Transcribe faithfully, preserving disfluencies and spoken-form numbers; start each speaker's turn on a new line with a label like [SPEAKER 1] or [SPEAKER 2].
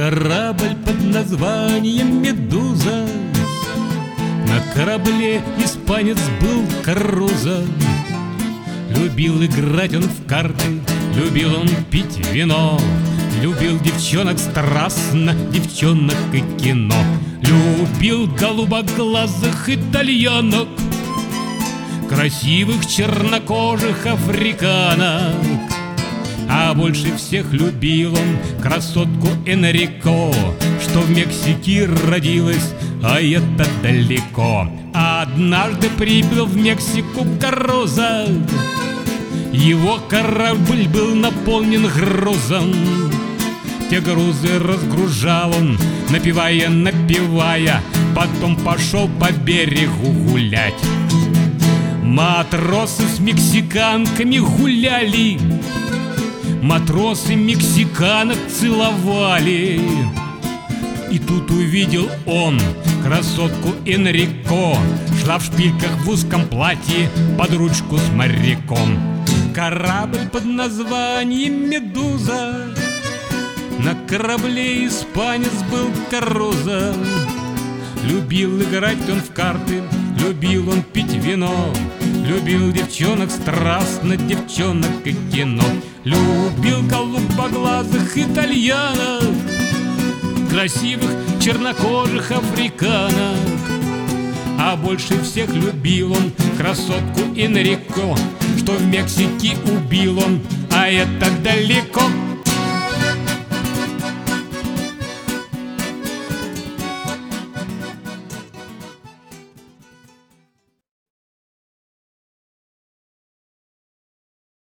[SPEAKER 1] корабль под названием «Медуза». На корабле испанец был Карузо. Любил играть он в карты, любил он пить вино, любил девчонок страстно, девчонок и кино. Любил голубоглазых итальянок, красивых чернокожих африканок. А больше всех любил он красотку Энрико, что в Мексике родилась, а это далеко. Однажды прибыл в Мексику Карузо. Его корабль был наполнен грузом. Те грузы разгружал он, напевая, напевая. Потом пошел по берегу гулять. Матросы с мексиканками гуляли, матросы мексиканок целовали. И тут увидел он красотку Энрико, шла в шпильках в узком платье под ручку с моряком. Корабль под названием «Медуза». На корабле испанец был Карузо. Любил играть он в карты, любил он пить вино, любил девчонок страстно, девчонок и кино. Любил голубоглазых итальянок, красивых чернокожих африканок. А больше всех любил он красотку Энрико, что в Мексике убил он, а это далеко.